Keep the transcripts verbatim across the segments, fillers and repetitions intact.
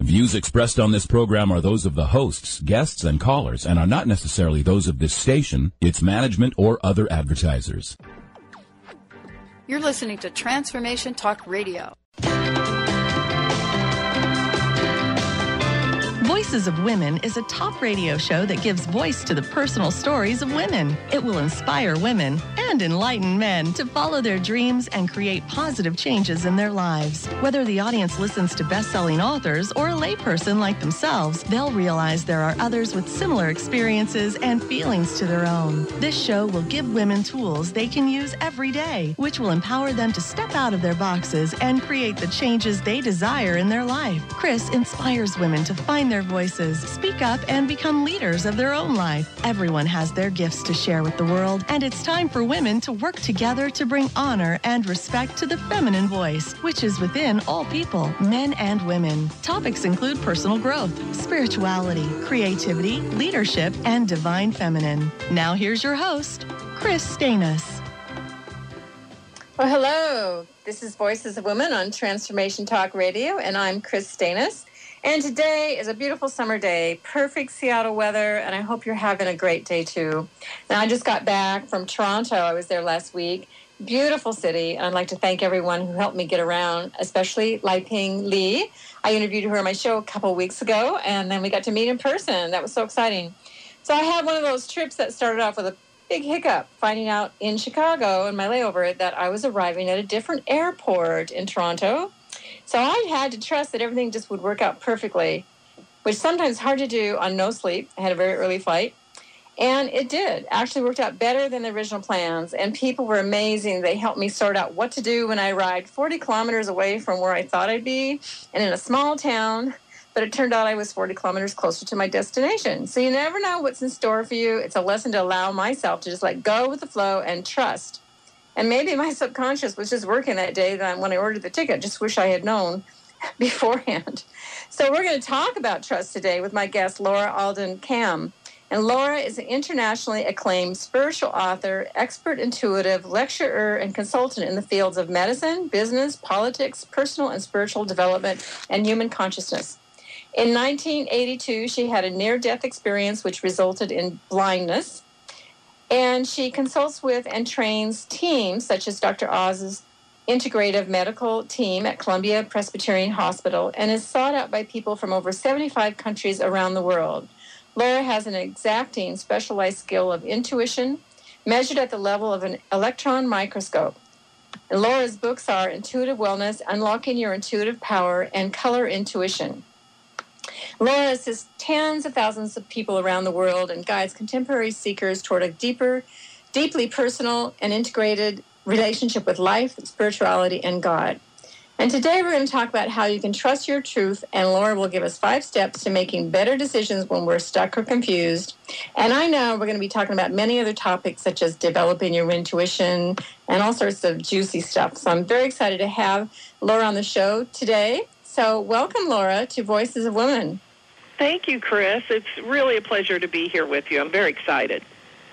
Views expressed on this program are those of the hosts, guests, and callers, and are not necessarily those of this station, its management, or other advertisers. You're listening to Transformation Talk Radio. Voices of Women is a talk radio show that gives voice to the personal stories of women. It will inspire women and enlighten men to follow their dreams and create positive changes in their lives. Whether the audience listens to best-selling authors or a layperson like themselves, they'll realize there are others with similar experiences and feelings to their own. This show will give women tools they can use every day, which will empower them to step out of their boxes and create the changes they desire in their life. Chris inspires women to find their voices, speak up, and become leaders of their own life. Everyone has their gifts to share with the world, and it's time for women to work together to bring honor and respect to the feminine voice, which is within all people, men and women. Topics include personal growth, spirituality, creativity, leadership, and divine feminine. Now here's your host, Chris Stanis. Well, hello. This is Voices of Women on Transformation Talk Radio, and I'm Chris Stanis. And today is a beautiful summer day, perfect Seattle weather, and I hope you're having a great day too. Now, I just got back from Toronto. I was there last week. Beautiful city, and I'd like to thank everyone who helped me get around, especially Lai Ping Lee. I interviewed her on my show a couple of weeks ago, and then we got to meet in person. That was so exciting. So I had one of those trips that started off with a big hiccup, finding out in Chicago in my layover that I was arriving at a different airport in Toronto. So I had to trust that everything just would work out perfectly, which sometimes is hard to do on no sleep. I had a very early flight, and it did. Actually worked out better than the original plans, and people were amazing. They helped me sort out what to do when I arrived forty kilometers away from where I thought I'd be, and in a small town, but it turned out I was forty kilometers closer to my destination. So you never know what's in store for you. It's a lesson to allow myself to just let go with the flow and trust. And maybe my subconscious was just working that day that when I ordered the ticket. Just wish I had known beforehand. So we're going to talk about trust today with my guest, Laura Alden Kam. And Laura is an internationally acclaimed spiritual author, expert intuitive, lecturer, and consultant in the fields of medicine, business, politics, personal and spiritual development, and human consciousness. In nineteen eighty-two, she had a near-death experience which resulted in blindness. And she consults with and trains teams such as Doctor Oz's integrative medical team at Columbia Presbyterian Hospital and is sought out by people from over seventy-five countries around the world. Laura has an exacting specialized skill of intuition measured at the level of an electron microscope. And Laura's books are Intuitive Wellness, Unlocking Your Intuitive Power, and Color Intuition. Laura assists tens of thousands of people around the world and guides contemporary seekers toward a deeper, deeply personal and integrated relationship with life, spirituality, and God. And today we're going to talk about how you can trust your truth, and Laura will give us five steps to making better decisions when we're stuck or confused. And I know we're going to be talking about many other topics such as developing your intuition and all sorts of juicy stuff. So I'm very excited to have Laura on the show today. So welcome, Laura, to Voices of Women. Thank you, Chris. It's really a pleasure to be here with you. I'm very excited.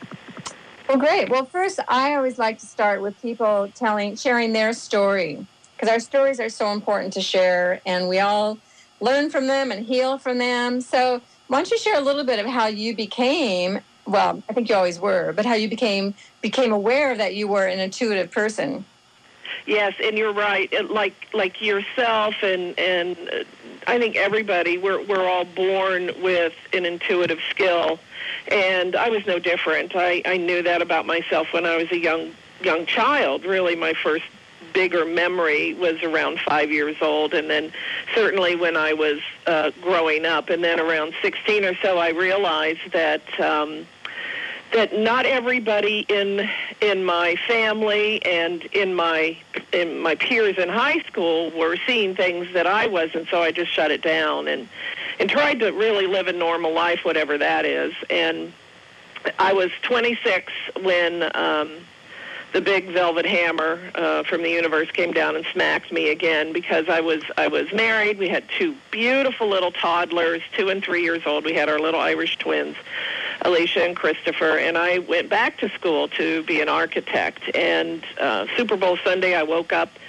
Well, great. Well, first, I always like to start with people telling, sharing their story, because our stories are so important to share, and we all learn from them and heal from them. So why don't you share a little bit of how you became, well, I think you always were, but how you became became aware that you were an intuitive person. Yes, and you're right. Like like yourself and and uh, I think everybody, we're we're all born with an intuitive skill, and I was no different. I, I knew that about myself when I was a young young child. Really, my first bigger memory was around five years old, and then certainly when I was uh, growing up, and then around sixteen or so, I realized that. Um, that not everybody in in my family and in my in my peers in high school were seeing things that I wasn't, so I just shut it down and and tried to really live a normal life, whatever that is. And I was twenty-six when um, the big velvet hammer uh, from the universe came down and smacked me again, because I was I was married. We had two beautiful little toddlers, two and three years old. We had our little Irish twins, Alicia and Christopher, and I went back to school to be an architect. And uh, Super Bowl Sunday, I woke up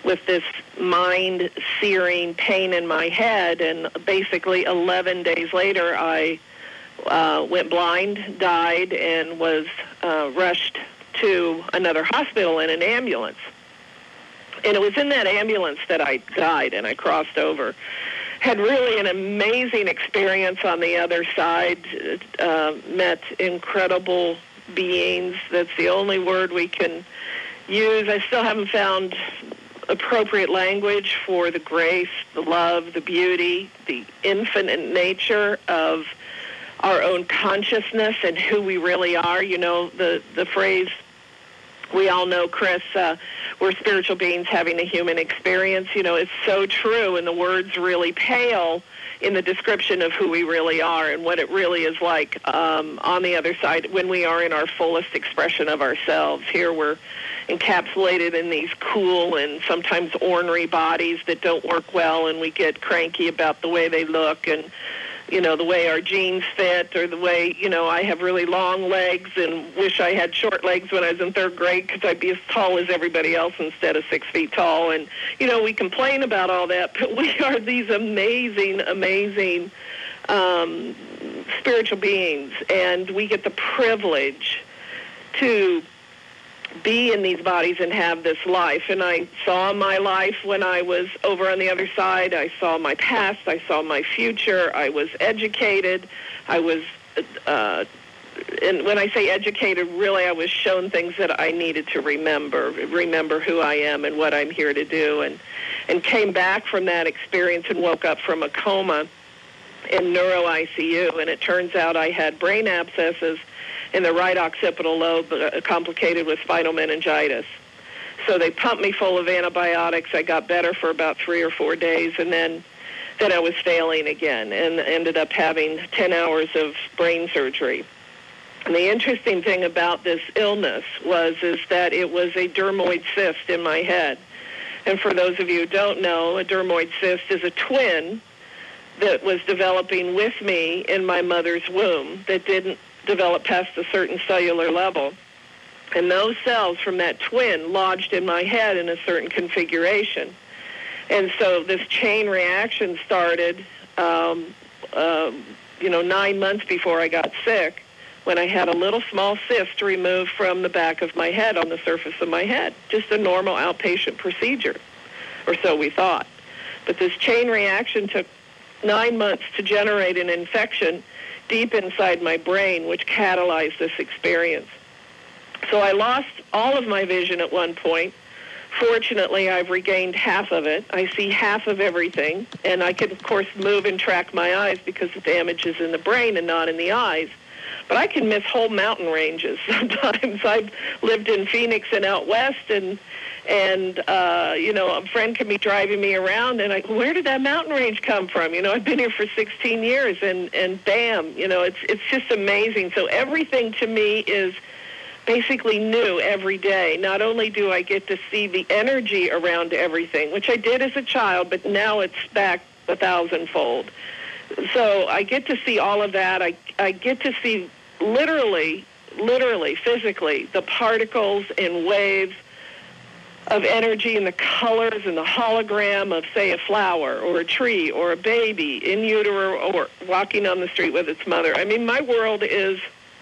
with this mind-searing pain in my head, and basically eleven days later, I uh, went blind, died, and was uh, rushed to another hospital in an ambulance. And it was in that ambulance that I died, and I crossed over. Had really an amazing experience on the other side, uh, met incredible beings. That's the only word we can use. I still haven't found appropriate language for the grace, the love, the beauty, the infinite nature of our own consciousness and who we really are. You know, the, the phrase we all know, Chris, uh, we're spiritual beings having a human experience. You know, it's so true, and the words really pale in the description of who we really are and what it really is like um, on the other side when we are in our fullest expression of ourselves. Here we're encapsulated in these cool and sometimes ornery bodies that don't work well, and we get cranky about the way they look and, you know, the way our jeans fit, or the way, you know, I have really long legs and wish I had short legs when I was in third grade because I'd be as tall as everybody else instead of six feet tall. And, you know, we complain about all that, but we are these amazing, amazing um, spiritual beings, and we get the privilege to be in these bodies and have this life. And I saw my life when I was over on the other side. I saw my past. I saw my future. I was educated. I was, uh, and when I say educated, really I was shown things that I needed to remember, remember who I am and what I'm here to do, and, and came back from that experience and woke up from a coma in neuro I C U. And it turns out I had brain abscesses in the right occipital lobe, uh, complicated with spinal meningitis. So they pumped me full of antibiotics. I got better for about three or four days, and then then I was failing again and ended up having ten hours of brain surgery. And the interesting thing about this illness was is that it was a dermoid cyst in my head. And for those of you who don't know, a dermoid cyst is a twin that was developing with me in my mother's womb that didn't develop past a certain cellular level. And those cells from that twin lodged in my head in a certain configuration. And so this chain reaction started, um, uh, you know, nine months before I got sick, when I had a little small cyst removed from the back of my head on the surface of my head. Just a normal outpatient procedure, or so we thought. But this chain reaction took nine months to generate an infection deep inside my brain, which catalyzed this experience. So I lost all of my vision at one point. Fortunately, I've regained half of it. I see half of everything, and I can, of course, move and track my eyes because the damage is in the brain and not in the eyes. But I can miss whole mountain ranges sometimes. I've lived in Phoenix and out west, and And, uh, you know, a friend can be driving me around, and I go, where did that mountain range come from? You know, I've been here for sixteen years, and, and bam, you know, it's it's just amazing. So everything to me is basically new every day. Not only do I get to see the energy around everything, which I did as a child, but now it's back a thousandfold. So I get to see all of that. I, I get to see literally, literally, physically, the particles and waves of energy and the colors and the hologram of, say, a flower or a tree or a baby in utero or walking on the street with its mother. I mean, my world is,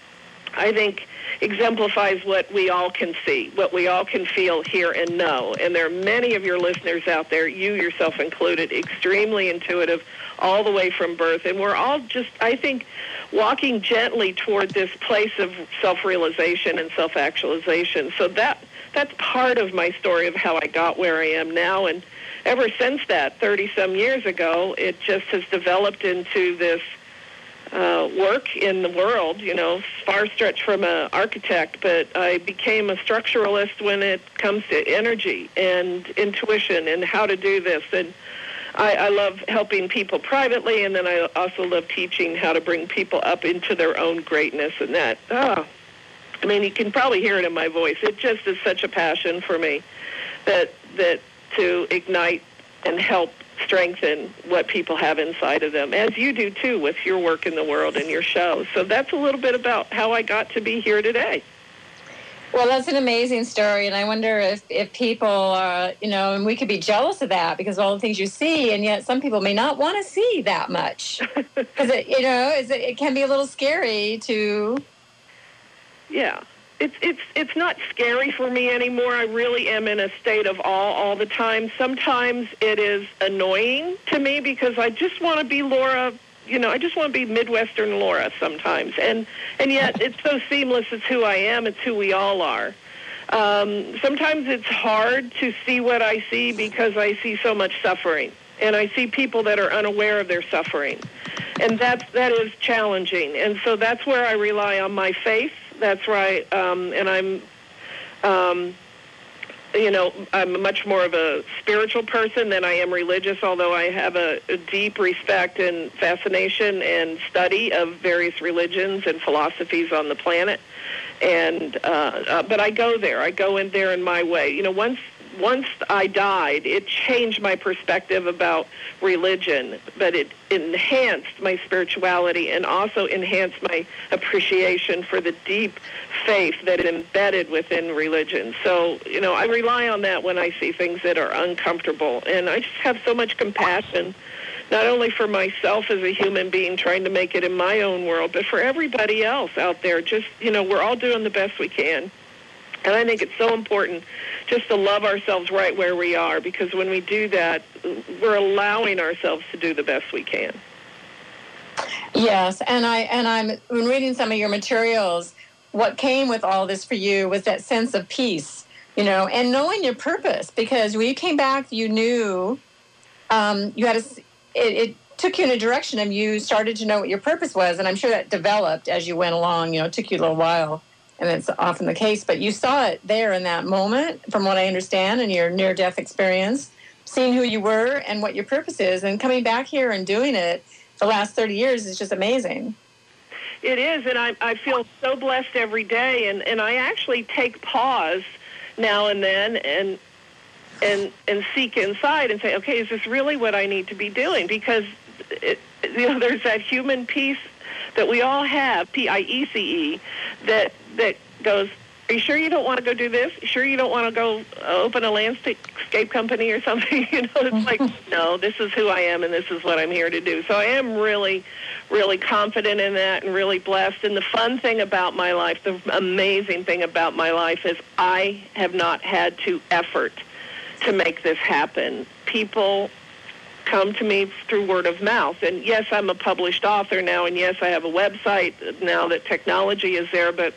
I think, exemplifies what we all can see, what we all can feel, hear, and know. And there are many of your listeners out there, you yourself included, extremely intuitive all the way from birth. And we're all just, I think, walking gently toward this place of self-realization and self-actualization. So that that's part of my story of how I got where I am now. And ever since that, thirty-some years ago, it just has developed into this uh, work in the world, you know, far stretched from an architect, but I became a structuralist when it comes to energy and intuition and how to do this. And I, I love helping people privately, and then I also love teaching how to bring people up into their own greatness. And that, oh, I mean, you can probably hear it in my voice. It just is such a passion for me that that to ignite and help strengthen what people have inside of them, as you do, too, with your work in the world and your show. So that's a little bit about how I got to be here today. Well, that's an amazing story, and I wonder if, if people are, you know, and we could be jealous of that because of all the things you see, and yet some people may not want to see that much because, it, you know, it, it can be a little scary to... Yeah. It's it's it's not scary for me anymore. I really am in a state of awe all the time. Sometimes it is annoying to me because I just want to be Laura, you know, I just want to be Midwestern Laura sometimes. And and yet it's so seamless. It's who I am. It's who we all are. Um, sometimes it's hard to see what I see because I see so much suffering. And I see people that are unaware of their suffering. And that's, that is challenging. And so that's where I rely on my faith. That's right, um, and I'm, um, you know, I'm much more of a spiritual person than I am religious, although I have a, a deep respect and fascination and study of various religions and philosophies on the planet. And uh, uh, but I go there. I go in there in my way. You know, once once I died, it changed my perspective about religion, but it enhanced my spirituality and also enhanced my appreciation for the deep faith that is embedded within religion. So, you know, I rely on that when I see things that are uncomfortable. And I just have so much compassion, not only for myself as a human being trying to make it in my own world, but for everybody else out there. Just, you know, we're all doing the best we can. And I think it's so important just to love ourselves right where we are, because when we do that, we're allowing ourselves to do the best we can. Yes, and I and I'm when reading some of your materials, what came with all this for you was that sense of peace, you know, and knowing your purpose. Because when you came back, you knew um, you had a, it, it took you in a direction, and you started to know what your purpose was. And I'm sure that developed as you went along. You know, it took you a little while. And it's often the case, but you saw it there in that moment, from what I understand, in your near-death experience, seeing who you were and what your purpose is, and coming back here and doing it the last thirty years is just amazing. It is, and I, I feel so blessed every day, and, and I actually take pause now and then and and and seek inside and say, okay, is this really what I need to be doing? Because it, you know, there's that human piece that we all have, P I E C E, that that goes, are you sure you don't want to go do this? Sure you don't want to go open a landscape company or something? You know, it's like, no, this is who I am and this is what I'm here to do. So I am really, really confident in that and really blessed. And the fun thing about my life, the amazing thing about my life is I have not had to effort to make this happen. People come to me through word of mouth. And yes, I'm a published author now, and yes, I have a website now that technology is there, but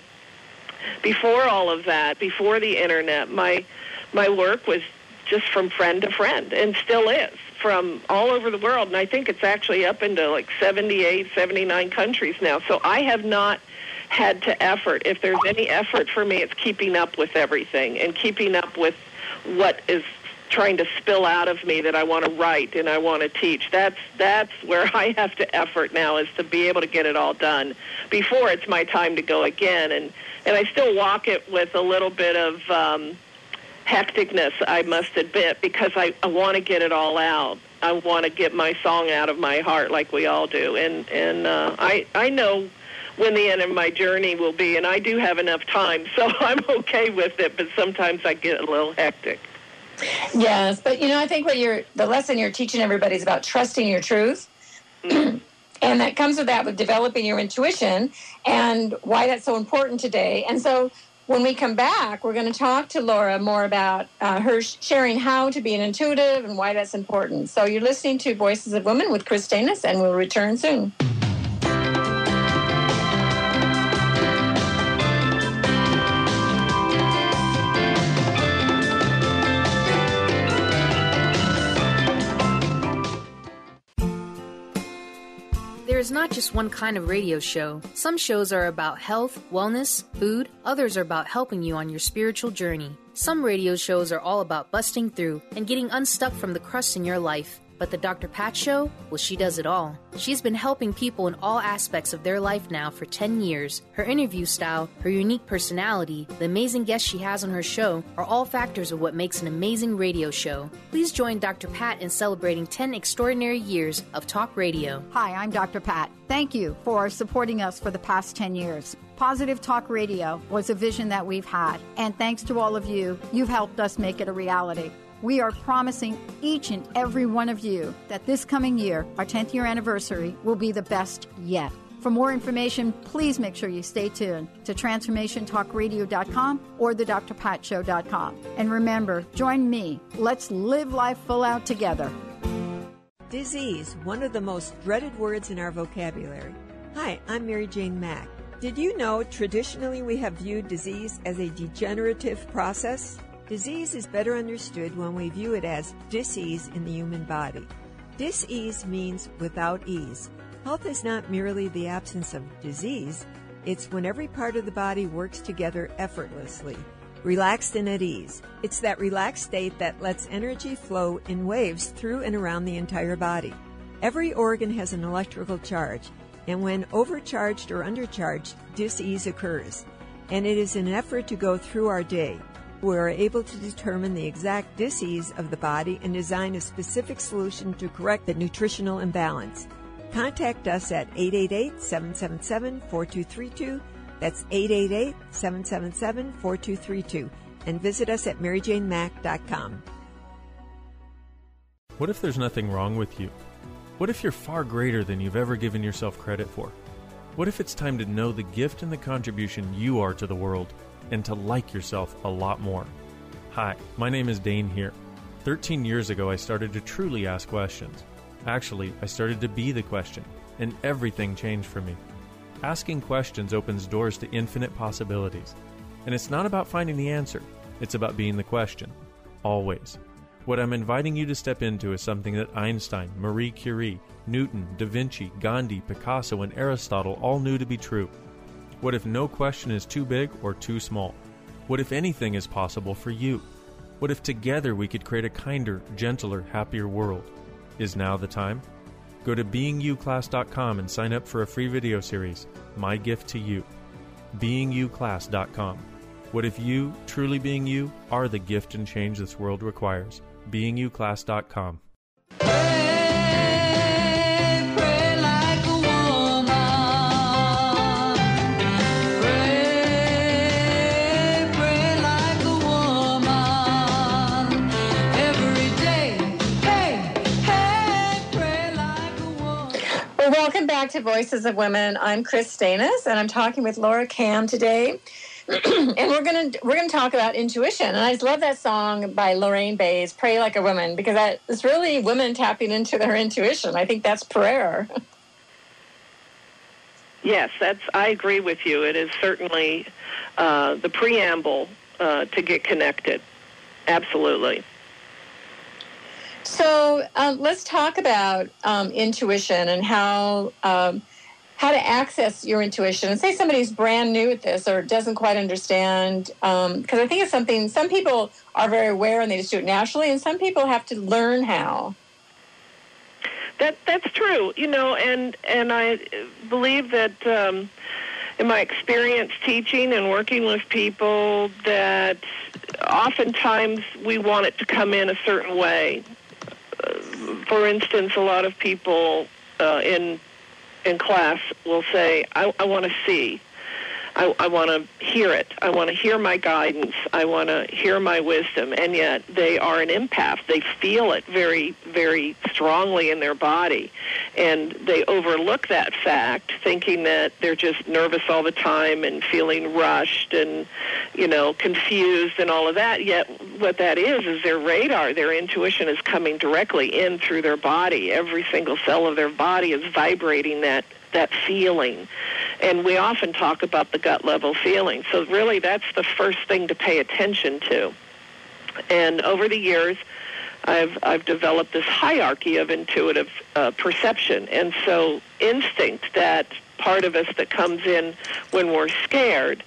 before all of that, before the internet, my my work was just from friend to friend, and still is, from all over the world. And I think it's actually up into like seventy-eight, seventy-nine countries now. So I have not had to effort. If there's any effort for me, it's keeping up with everything and keeping up with what is trying to spill out of me that I want to write and I want to teach. That's that's where I have to effort now, is to be able to get it all done before it's my time to go again. And and I still walk it with a little bit of um, hecticness, I must admit, because I, I want to get it all out. I want to get my song out of my heart like we all do. And, and uh, I, I know when the end of my journey will be, and I do have enough time, so I'm okay with it, but sometimes I get a little hectic. Yes, but you know, I think what you're, the lesson you're teaching everybody is about trusting your truth. Mm-hmm. And that comes with that, with developing your intuition, and why that's so important today. And so when we come back, we're going to talk to Laura more about uh, her sharing how to be an intuitive and why that's important. So you're listening to Voices of Women with Chris Stanis, and we'll return soon. There is not just one kind of radio show. Some shows are about health, wellness, food. Others are about helping you on your spiritual journey. Some radio shows are all about busting through and getting unstuck from the crust in your life. But But the Doctor Pat Show? Well, she does it all. She's been helping people in all aspects of their life now for ten years. Her interview style, her unique personality, the amazing guests she has on her show are all factors of what makes an amazing radio show. Please join Doctor Pat in celebrating ten extraordinary years of talk radio. Hi, I'm Doctor Pat. Thank you for supporting us for the past ten years. Positive Talk Radio was a vision that we've had, and thanks to all of you, you've helped us make it a reality. We are promising each and every one of you that this coming year, our tenth year anniversary, will be the best yet. For more information, please make sure you stay tuned to transformation talk radio dot com or the dr pat show dot com. And remember, join me. Let's live life full out together. Disease, one of the most dreaded words in our vocabulary. Hi, I'm Mary Jane Mack. Did you know traditionally we have viewed disease as a degenerative process? Disease is better understood when we view it as dis-ease in the human body. Dis-ease means without ease. Health is not merely the absence of disease, it's when every part of the body works together effortlessly, relaxed and at ease. It's that relaxed state that lets energy flow in waves through and around the entire body. Every organ has an electrical charge, and when overcharged or undercharged, dis-ease occurs. And it is an effort to go through our day. We are able to determine the exact dis-ease of the body and design a specific solution to correct the nutritional imbalance. Contact us at eight eight eight, seven seven seven, four two three two. That's eight eight eight, seven seven seven, four two three two. And visit us at mary jane mack dot com. What if there's nothing wrong with you? What if you're far greater than you've ever given yourself credit for? What if it's time to know the gift and the contribution you are to the world, and to like yourself a lot more? Hi, my name is Dane here. thirteen years ago, I started to truly ask questions. Actually, I started to be the question, and everything changed for me. Asking questions opens doors to infinite possibilities. And it's not about finding the answer, it's about being the question. Always. What I'm inviting you to step into is something that Einstein, Marie Curie, Newton, Da Vinci, Gandhi, Picasso, and Aristotle all knew to be true. What if no question is too big or too small? What if anything is possible for you? What if together we could create a kinder, gentler, happier world? Is now the time? Go to being you class dot com and sign up for a free video series, My Gift to You. being you class dot com. What if you, truly being you, are the gift and change this world requires? being you class dot com. Welcome back to Voices of Women. I'm Chris Stanis, and I'm talking with Laura Cam today. and we're gonna we're gonna talk about intuition. And I just love that song by Lorraine Bays, "Pray Like a Woman," because that is really women tapping into their intuition. I think that's prayer. Yes, that's. I agree with you. It is certainly uh, the preamble uh, to get connected. Absolutely. So um, let's talk about um, intuition and how um, how to access your intuition. And say somebody's brand new at this or doesn't quite understand, because um, I think it's something, some people are very aware and they just do it naturally, and some people have to learn how. That That's true, you know, and, and I believe that um, in my experience teaching and working with people that oftentimes we want it to come in a certain way. For instance, a lot of people uh, in in class will say, I, I want to see. I, I want to hear it. I want to hear my guidance. I want to hear my wisdom. And yet they are an empath. They feel it very, very strongly in their body. And they overlook that fact, thinking that they're just nervous all the time and feeling rushed and, you know, confused and all of that. Yet what that is is their radar, their intuition is coming directly in through their body. Every single cell of their body is vibrating that that feeling. And we often talk about the gut level feeling. So really that's the first thing to pay attention to. And over the years, I've I've developed this hierarchy of intuitive uh, perception. And so instinct, that part of us that comes in when we're scared,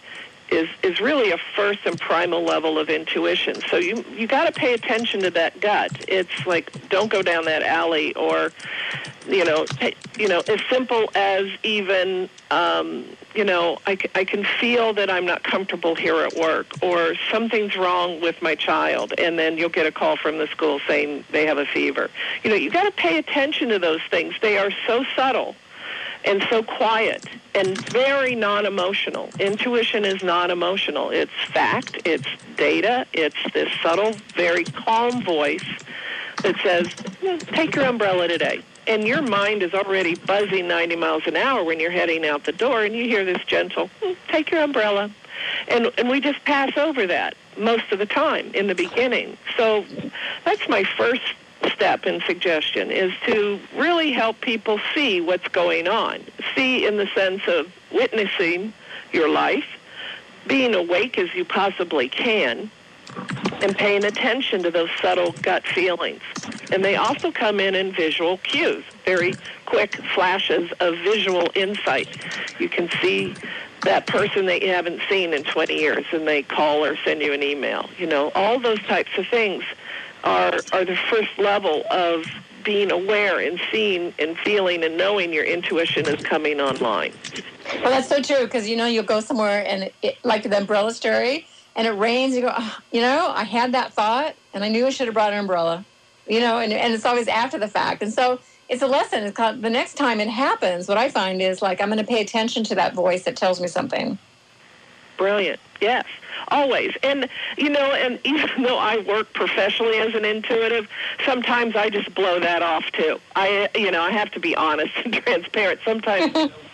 is is really a first and primal level of intuition. So you you got to pay attention to that gut. It's like, don't go down that alley, or you know, you know, as simple as even um, you know, I, I can feel that I'm not comfortable here at work, or something's wrong with my child, and then you'll get a call from the school saying they have a fever. You know, you got to pay attention to those things. They are so subtle and so quiet and very non-emotional. Intuition is non-emotional. It's fact, it's data, it's this subtle, very calm voice that says, take your umbrella today. And your mind is already buzzing ninety miles an hour when you're heading out the door, and you hear this gentle, take your umbrella. And and we just pass over that most of the time in the beginning. So that's my first step and suggestion, is to really help people see what's going on. See in the sense of witnessing your life, being awake as you possibly can, and paying attention to those subtle gut feelings. And they also come in in visual cues, very quick flashes of visual insight. You can see that person that you haven't seen in twenty years, and they call or send you an email. You know, all those types of things are are the first level of being aware and seeing and feeling and knowing your intuition is coming online. Well, that's so true, because, you know, you'll go somewhere, and it, like the umbrella story, and it rains, you go, oh, you know, I had that thought, and I knew I should have brought an umbrella, you know, and, and it's always after the fact. And so it's a lesson. It's called, the next time it happens, what I find is, like, I'm going to pay attention to that voice that tells me something. Brilliant. Yes, always. And, you know, and even though I work professionally as an intuitive, sometimes I just blow that off, too. I, you know, I have to be honest and transparent. Sometimes,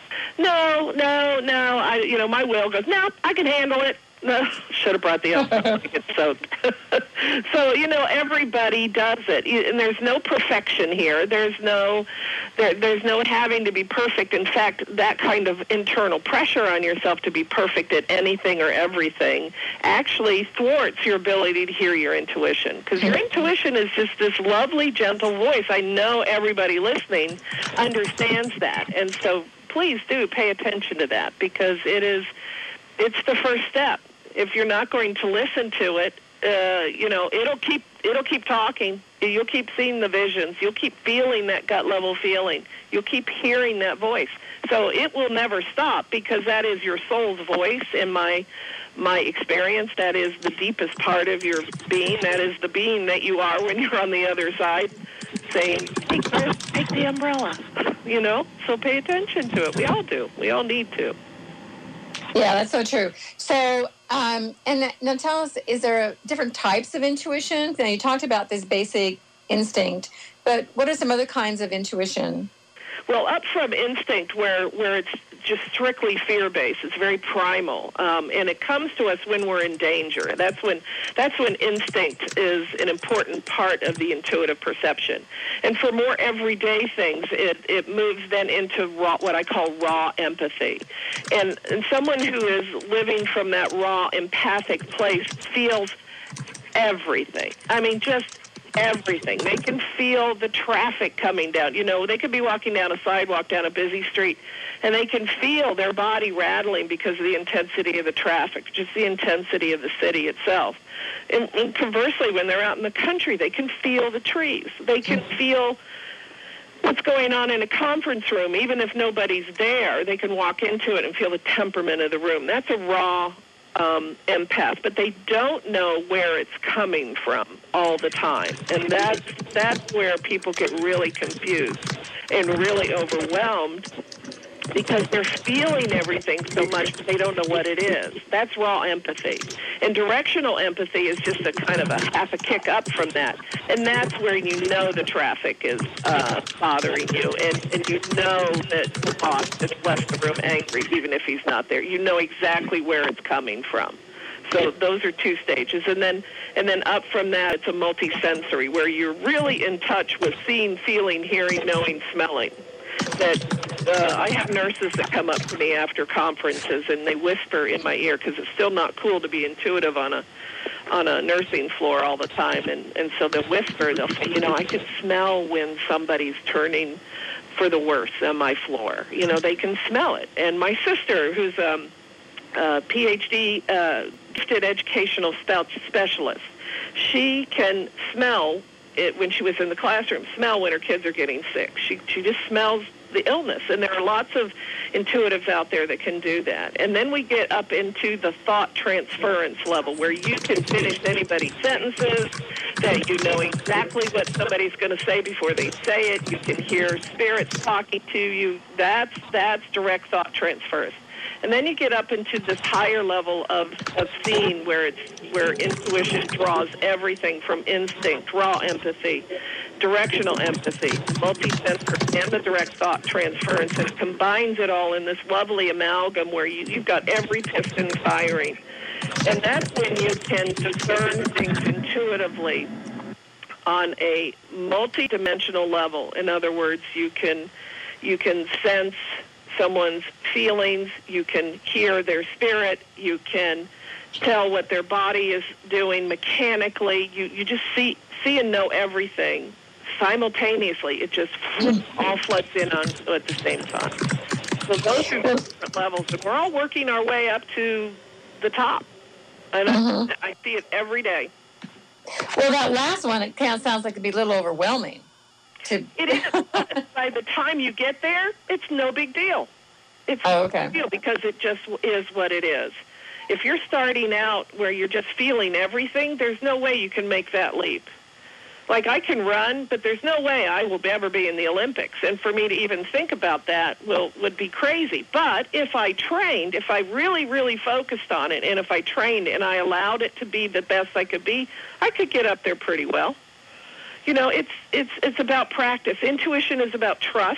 no, no, no, I, you know, my will goes, no, I can handle it. No, should have brought the umbrella to get soaked. So, you know, everybody does it. And there's no perfection here. There's no there, there's no having to be perfect. In fact, that kind of internal pressure on yourself to be perfect at anything or everything actually thwarts your ability to hear your intuition. Because your intuition is just this lovely, gentle voice. I know everybody listening understands that. And so please do pay attention to that, because it is it's the first step. If you're not going to listen to it, uh, you know, it'll keep it'll keep talking. You'll keep seeing the visions. You'll keep feeling that gut level feeling. You'll keep hearing that voice. So it will never stop, because that is your soul's voice. In my my experience, that is the deepest part of your being. That is the being that you are when you're on the other side, saying, take, this, take the umbrella. You know, so pay attention to it. We all do. We all need to. Yeah, that's so true. So, um, and now tell us, is there different types of intuition? Now, you talked about this basic instinct, but what are some other kinds of intuition? Well, up from instinct, where, where it's just strictly fear-based, it's very primal, um, and it comes to us when we're in danger. That's when that's when instinct is an important part of the intuitive perception. And for more everyday things, it, it moves then into raw, what I call raw empathy. And, and someone who is living from that raw empathic place feels everything. I mean, just everything. They can feel the traffic coming down. You know, they could be walking down a sidewalk down a busy street, and they can feel their body rattling because of the intensity of the traffic, just the intensity of the city itself. And, and conversely, when they're out in the country, they can feel the trees. They can feel what's going on in a conference room. Even if nobody's there, they can walk into it and feel the temperament of the room. That's a raw Um, empath, but they don't know where it's coming from all the time. And that's, that's where people get really confused and really overwhelmed, because they're feeling everything so much that they don't know what it is. That's raw empathy. And directional empathy is just a kind of a half a kick up from that. And that's where you know the traffic is uh, bothering you, and, and you know that the boss just left the room angry, even if he's not there. You know exactly where it's coming from. So those are two stages. And then and then up from that, it's a multisensory, where you're really in touch with seeing, feeling, hearing, knowing, smelling. That uh, I have nurses that come up to me after conferences, and they whisper in my ear, because it's still not cool to be intuitive on a on a nursing floor all the time. And, and so they'll whisper, they'll say, you know, I can smell when somebody's turning for the worse on my floor. You know, they can smell it. And my sister, who's um, uh, P H D uh, gifted educational specialist. She can smell it when she was in the classroom, smell when her kids are getting sick. She she just smells the illness, and there are lots of intuitives out there that can do that. And then we get up into the thought transference level, where you can finish anybody's sentences, that you know exactly what somebody's going to say before they say it. You can hear spirits talking to you. That's that's direct thought transfers. And then you get up into this higher level of, of seeing, where it's where intuition draws everything from instinct, raw empathy, directional empathy, multi-sensory, and the direct thought transference, and combines it all in this lovely amalgam where you, you've got every piston firing. And that's when you can discern things intuitively on a multi-dimensional level. In other words, you can you can sense someone's feelings, you can hear their spirit, you can tell what their body is doing mechanically. You you just see see and know everything simultaneously. It just all floods in on at the same time. So those are different levels, and we're all working our way up to the top. And mm-hmm. I, I see it every day. Well, that last one, it kind of sounds like it'd be a little overwhelming. To... It is. By the time you get there, it's no big deal. It's oh, okay. no big deal because it just is what it is. If you're starting out where you're just feeling everything, there's no way you can make that leap. Like, I can run, but there's no way I will ever be in the Olympics. And for me to even think about that will would be crazy. But if I trained, if I really, really focused on it, and if I trained and I allowed it to be the best I could be, I could get up there pretty well. You know, it's it's it's about practice. Intuition is about trust.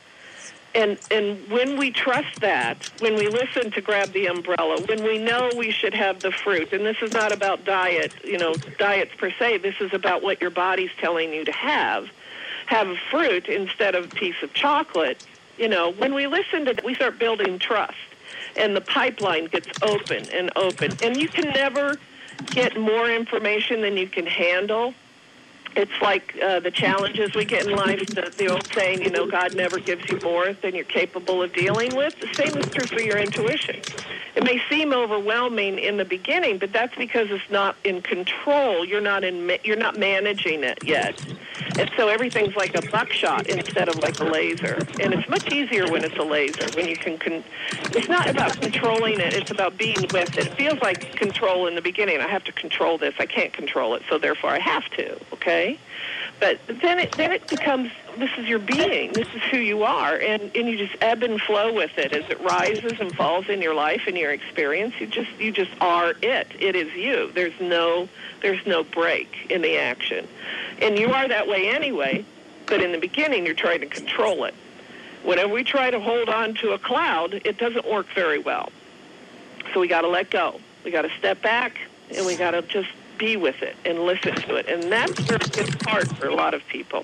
And and when we trust that, when we listen to grab the umbrella, when we know we should have the fruit, and this is not about diet, you know, diets per se, this is about what your body's telling you to have, have a fruit instead of a piece of chocolate. You know, when we listen to that, we start building trust, and the pipeline gets open and open. And you can never get more information than you can handle. It's like uh, the challenges we get in life, the, the old saying, you know, God never gives you more than you're capable of dealing with. The same is true for your intuition. It may seem overwhelming in the beginning, but that's because it's not in control. You're not in. You're not managing it yet. And so everything's like a buckshot instead of like a laser. And it's much easier when it's a laser, when you can... Con- it's not about controlling it. It's about being with it. It feels like control in the beginning. I have to control this. I can't control it, so therefore I have to, okay? But then it then it becomes, this is your being. This is who you are. And, and you just ebb and flow with it as it rises and falls in your life and your experience. You just you just are it. It is you. There's no there's no break in the action. And you are that way anyway, but in the beginning you're trying to control it. Whenever we try to hold on to a cloud, it doesn't work very well. So we got to let go. We got to step back, and we got to just be with it and listen to it. And that's where it gets hard for a lot of people.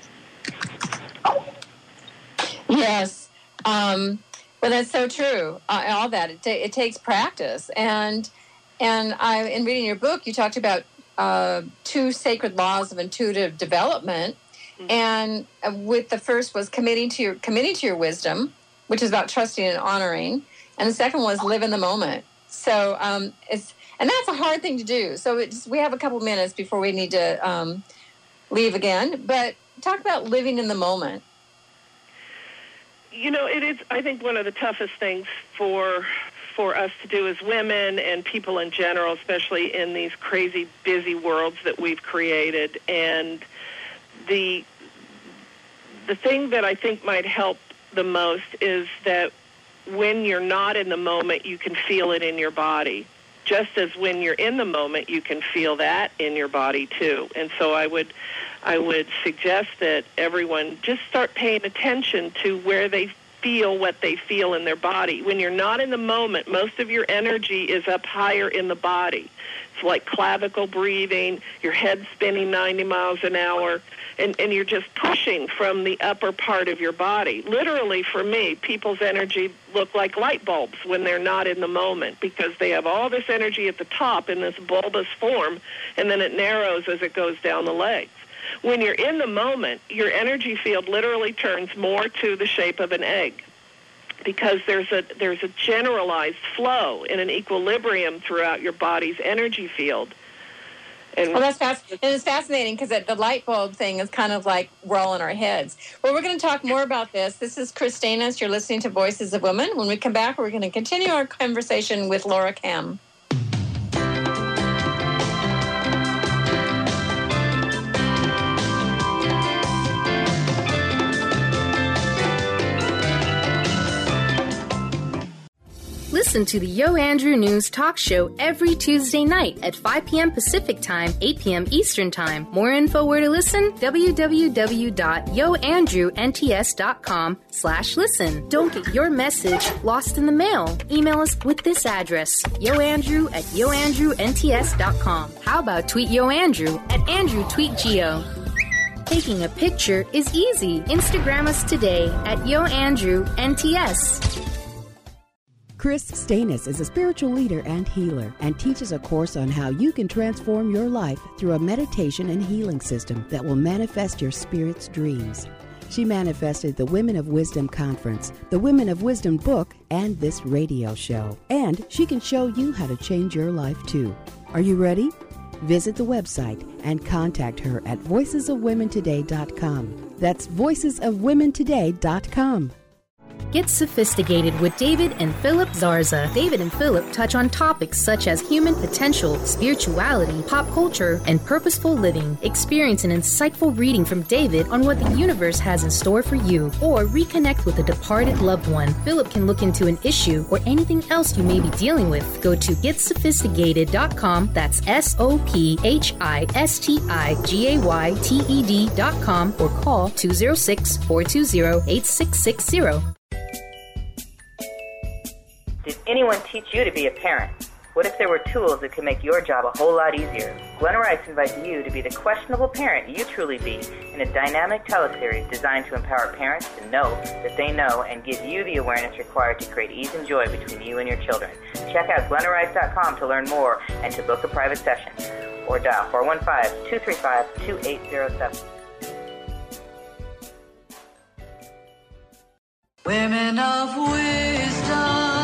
Yes. Um, well, that's so true. Uh, all that. It, ta- it takes practice. And and I, in reading your book, you talked about uh, two sacred laws of intuitive development. Mm-hmm. And with the first was committing to your committing to your wisdom, which is about trusting and honoring. And the second was live in the moment. So um, it's and that's a hard thing to do. So it's, we have a couple minutes before we need to um, leave again. But talk about living in the moment. You know, it is, I think, one of the toughest things for for us to do as women and people in general, especially in these crazy, busy worlds that we've created. And the the thing that I think might help the most is that when you're not in the moment, you can feel it in your body. Just as when you're in the moment, you can feel that in your body too. And so I would I would suggest that everyone just start paying attention to where they feel what they feel in their body. When you're not in the moment, most of your energy is up higher in the body. It's like clavicle breathing, your head spinning ninety miles an hour, and, and you're just pushing from the upper part of your body. Literally, for me, people's energy look like light bulbs when they're not in the moment because they have all this energy at the top in this bulbous form, and then it narrows as it goes down the legs. When you're in the moment, your energy field literally turns more to the shape of an egg. because there's a there's a generalized flow and an equilibrium throughout your body's energy field. And well, that's fascinating. And it's fascinating because the light bulb thing is kind of like we're all in our heads. Well, we're going to talk more about this. This is Chris Stanis. You're listening to Voices of Women. When we come back, we're going to continue our conversation with Laura Kamm. Listen to the Yo Andrew News Talk Show every Tuesday night at five p.m. Pacific Time, eight p.m. Eastern Time. More info where to listen, www.yoandrewnts.com slash listen. Don't get your message lost in the mail. Email us with this address, yoandrew at yoandrewnts dot com. How about tweet Yo Andrew at Andrew Tweet Geo? Taking a picture is easy. Instagram us today at yoandrewnts. Chris Stanis is a spiritual leader and healer and teaches a course on how you can transform your life through a meditation and healing system that will manifest your spirit's dreams. She manifested the Women of Wisdom Conference, the Women of Wisdom book, and this radio show. And she can show you how to change your life too. Are you ready? Visit the website and contact her at voices of women today dot com. That's voices of women today dot com. Get sophisticated with David and Philip Zarza. David and Philip touch on topics such as human potential, spirituality, pop culture, and purposeful living. Experience an insightful reading from David on what the universe has in store for you, or reconnect with a departed loved one. Philip can look into an issue or anything else you may be dealing with. Go to get sophisticated dot com. That's S O P H I S T I G A Y T E D dot com, or call two oh six, four two zero, eight six six zero. Did anyone teach you to be a parent? What if there were tools that could make your job a whole lot easier? Glenna Rice invites you to be the questionable parent you truly be in a dynamic teleseries designed to empower parents to know that they know and give you the awareness required to create ease and joy between you and your children. Check out glenna rice dot com to learn more and to book a private session. Or dial four one five, two three five, two eight zero seven. Women of Wisdom.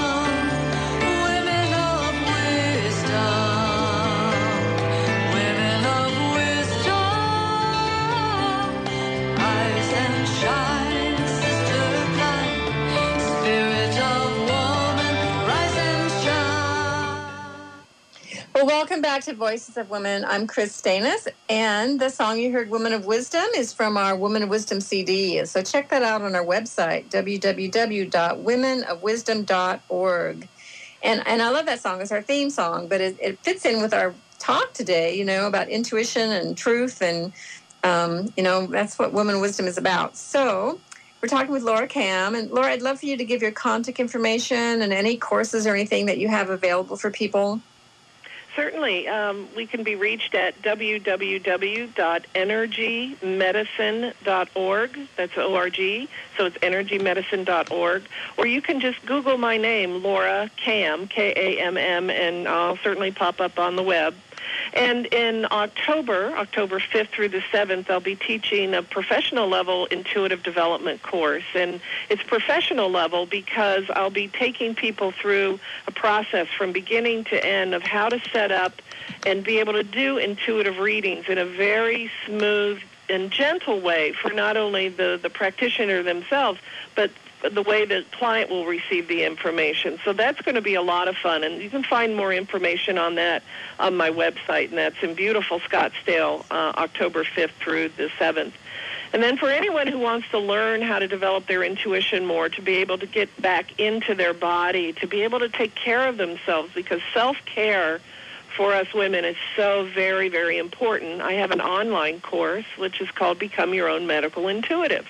Well, welcome back to Voices of Women. I'm Chris Stanis, and the song you heard, Woman of Wisdom, is from our Woman of Wisdom C D. So check that out on our website, w w w dot women of wisdom dot org. And and I love that song. It's our theme song, but it, it fits in with our talk today, you know, about intuition and truth, and, um, you know, that's what Woman of Wisdom is about. So we're talking with Laura Kamm. And, Laura, I'd love for you to give your contact information and any courses or anything that you have available for people. Certainly. Um, we can be reached at w w w dot energy medicine dot org. That's O R G, so it's energy medicine dot org. Or you can just Google my name, Laura Kamm, K A M M, and I'll certainly pop up on the web. And in October, October fifth through the seventh, I'll be teaching a professional-level intuitive development course. And it's professional level because I'll be taking people through a process from beginning to end of how to set up and be able to do intuitive readings in a very smooth and gentle way for not only the, the practitioner themselves, but the way the client will receive the information. So that's going to be a lot of fun, and you can find more information on that on my website, and that's in beautiful Scottsdale, uh, October fifth through the seventh. And then for anyone who wants to learn how to develop their intuition more, to be able to get back into their body, to be able to take care of themselves, because self-care for us women is so very, very important. I have an online course which is called Become Your Own Medical Intuitive.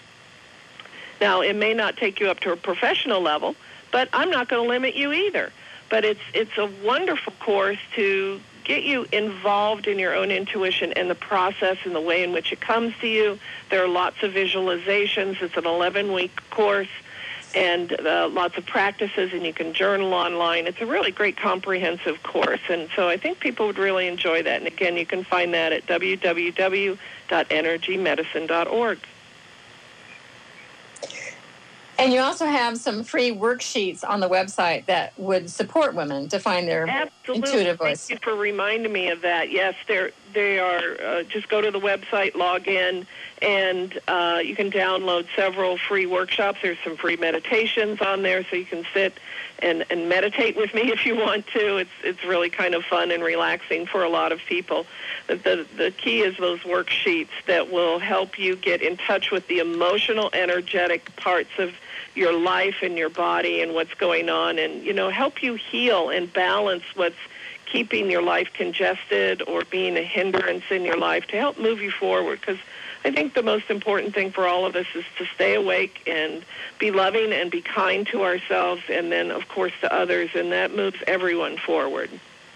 Now, it may not take you up to a professional level, but I'm not going to limit you either. But it's it's a wonderful course to get you involved in your own intuition and the process and the way in which it comes to you. There are lots of visualizations. It's an eleven-week course and uh, lots of practices, and you can journal online. It's a really great comprehensive course, and so I think people would really enjoy that. And again, you can find that at w w w dot energy medicine dot org. And you also have some free worksheets on the website that would support women to find their Absolutely. intuitive voice. Thank you for reminding me of that. Yes, they're, they are. Uh, just go to the website, log in, and uh, you can download several free workshops. There's some free meditations on there, so you can sit and, and meditate with me if you want to. It's it's really kind of fun and relaxing for a lot of people. The, the, the key is those worksheets that will help you get in touch with the emotional, energetic parts of your life and your body and what's going on, and, you know, help you heal and balance what's keeping your life congested or being a hindrance in your life to help move you forward. Because I think the most important thing for all of us is to stay awake and be loving and be kind to ourselves, and then, of course, to others, and that moves everyone forward.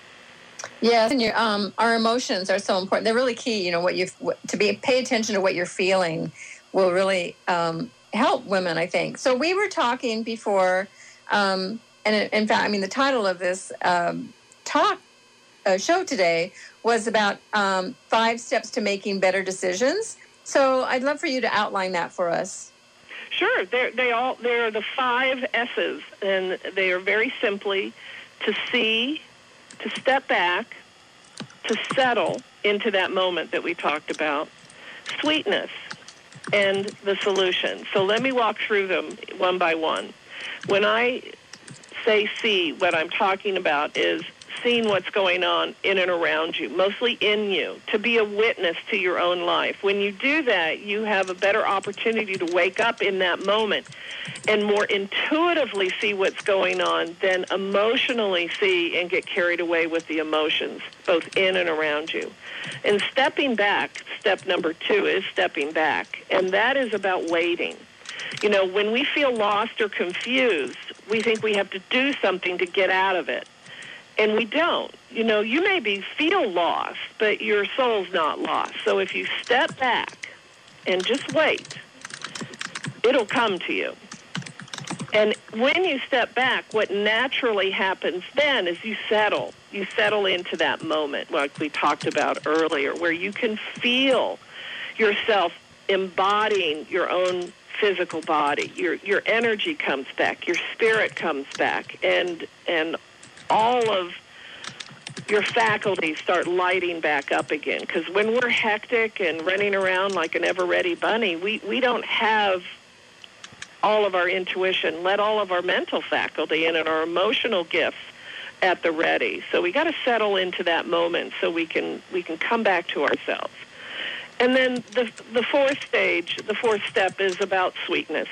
Yes, and your, um, our emotions are so important. They're really key. You know, what you to be pay attention to what you're feeling will really um, help women, I think. So we were talking before, um, and in fact, I mean, the title of this um, talk uh, show today was about um, five steps to making better decisions. So I'd love for you to outline that for us. Sure, they're, they all they're the five S's, and they are very simply to see, to step back, to settle into that moment that we talked about, sweetness, and the solution. So let me walk through them one by one. When I say see, what I'm talking about is seeing what's going on in and around you, mostly in you, to be a witness to your own life. When you do that, you have a better opportunity to wake up in that moment and more intuitively see what's going on than emotionally see and get carried away with the emotions, both in and around you. And stepping back, step number two is stepping back, and that is about waiting. You know, when we feel lost or confused, we think we have to do something to get out of it. And we don't. You know, you maybe feel lost, but your soul's not lost. So if you step back and just wait, it'll come to you. And when you step back, what naturally happens then is you settle. You settle into that moment, like we talked about earlier, where you can feel yourself embodying your own physical body. Your your energy comes back. Your spirit comes back. And and all of your faculties start lighting back up again. Because when we're hectic and running around like an ever-ready bunny, we, we don't have all of our intuition, let all of our mental faculty in and our emotional gifts at the ready. So we got to settle into that moment so we can we can come back to ourselves. And then the the fourth stage, the fourth step is about sweetness.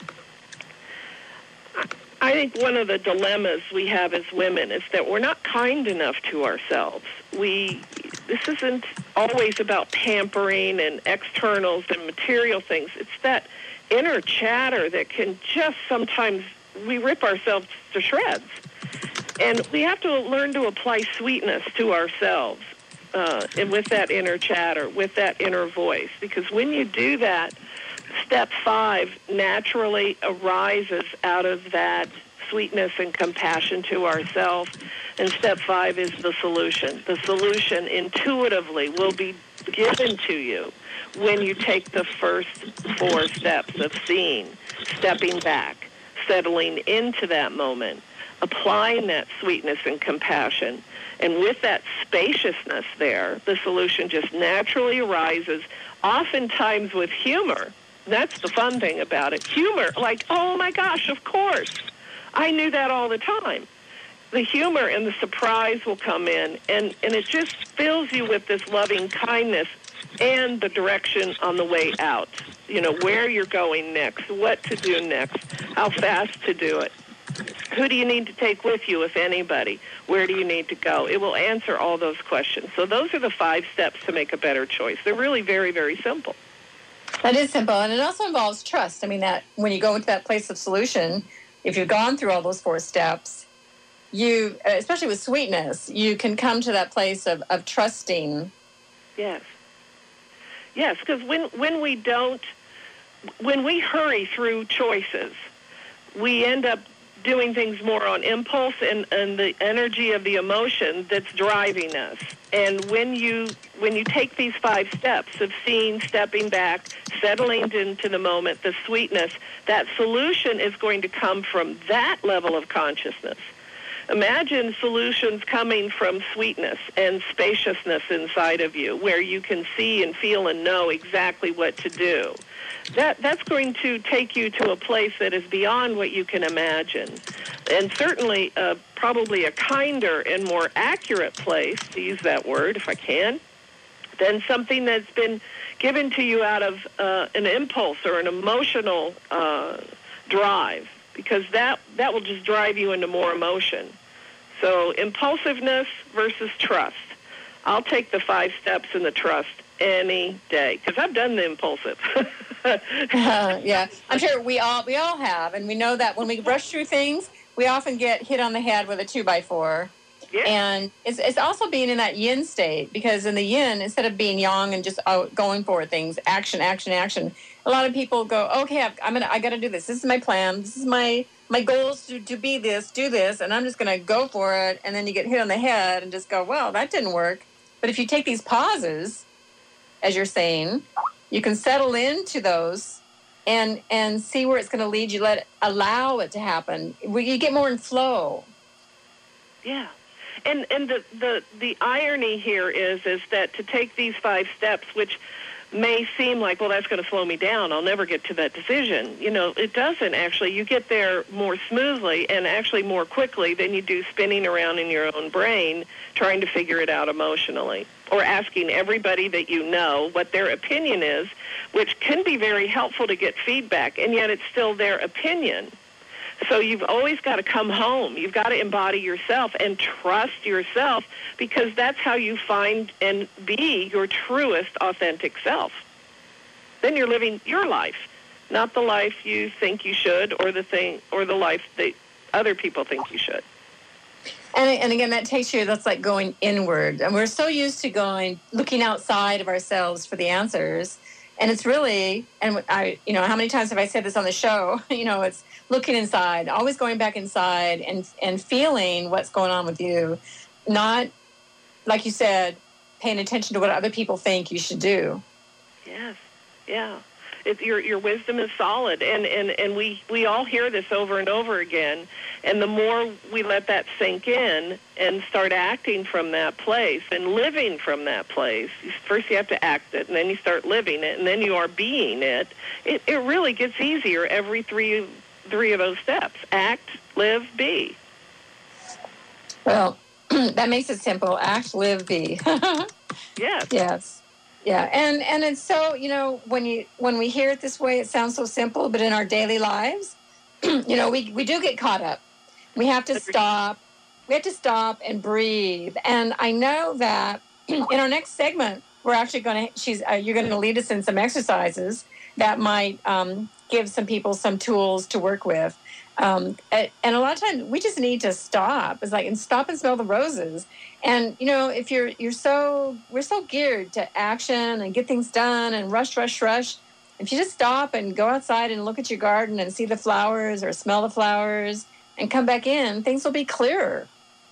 I think one of the dilemmas we have as women is that we're not kind enough to ourselves. We this isn't always about pampering and externals and material things. It's that inner chatter that can just sometimes, we rip ourselves to shreds. And we have to learn to apply sweetness to ourselves uh, and with that inner chatter, with that inner voice. Because when you do that, step five naturally arises out of that sweetness and compassion to ourselves. And step five is the solution. The solution intuitively will be given to you when you take the first four steps of seeing, stepping back, settling into that moment, applying that sweetness and compassion. And with that spaciousness there, the solution just naturally arises, oftentimes with humor. That's the fun thing about it. Humor, like, oh my gosh, of course. I knew that all the time. The humor and the surprise will come in, and, and it just fills you with this loving kindness and the direction on the way out. You know, where you're going next, what to do next, how fast to do it. Who do you need to take with you, if anybody? Where do you need to go? It will answer all those questions. So those are the five steps to make a better choice. They're really very, very simple. That is simple, and it also involves trust. I mean, that when you go into that place of solution, if you've gone through all those four steps, you, especially with sweetness, you can come to that place of, of trusting. Yes. Yes, because when, when we don't, when we hurry through choices, we end up doing things more on impulse and, and the energy of the emotion that's driving us. And when you when you take these five steps of seeing, stepping back, settling into the moment, the sweetness, that solution is going to come from that level of consciousness. Imagine solutions coming from sweetness and spaciousness inside of you, where you can see and feel and know exactly what to do. That that's going to take you to a place that is beyond what you can imagine, and certainly uh, probably a kinder and more accurate place, to use that word if I can, than something that's been given to you out of uh, an impulse or an emotional uh, drive, because that, that will just drive you into more emotion. So impulsiveness versus trust. I'll take the five steps in the trust any day, because I've done the impulsive. uh, yeah, I'm sure we all we all have, and we know that when we rush through things, we often get hit on the head with a two by four. Yeah. And it's it's also being in that yin state, because in the yin, instead of being yang and just out going for things, action, action, action, a lot of people go, okay, I've, I'm gonna, I got to do this. This is my plan. This is my my goal is to, to be this, do this, and I'm just gonna go for it. And then you get hit on the head and just go, well, that didn't work. But if you take these pauses, as you're saying, you can settle into those and and see where it's going to lead you. Let allow it to happen. Where you get more in flow. Yeah. And and the, the, the irony here is is that to take these five steps, which may seem like, well, that's going to slow me down, I'll never get to that decision. You know, it doesn't actually. You get there more smoothly and actually more quickly than you do spinning around in your own brain trying to figure it out emotionally, or asking everybody that you know what their opinion is, which can be very helpful to get feedback, and yet it's still their opinion. So you've always got to come home. You've got to embody yourself and trust yourself, because that's how you find and be your truest, authentic self. Then you're living your life, not the life you think you should, or the thing, or the life that other people think you should. And, and again, that takes you, that's like going inward. And we're so used to going, looking outside of ourselves for the answers. And it's really, and I, you know, how many times have I said this on the show? You know, it's looking inside, always going back inside and and feeling what's going on with you. Not, like you said, paying attention to what other people think you should do. Yes, yeah. It, your your wisdom is solid, and, and, and we, we all hear this over and over again, and the more we let that sink in and start acting from that place and living from that place, first you have to act it, and then you start living it, and then you are being it, it, it really gets easier every three, three of those steps. Act, live, be. Well, that makes it simple. Act, live, be. Yes. Yes. Yeah, and, and it's so, you know, when you when we hear it this way, it sounds so simple, but in our daily lives, you know, we, we do get caught up. We have to stop. We have to stop and breathe. And I know that in our next segment, we're actually going to, she's, uh, you're going to lead us in some exercises that might um, give some people some tools to work with. Um, and a lot of times we just need to stop. It's like, and stop and smell the roses. And, you know, if you're, you're so, we're so geared to action and get things done and rush, rush, rush. If you just stop and go outside and look at your garden and see the flowers or smell the flowers and come back in, things will be clearer.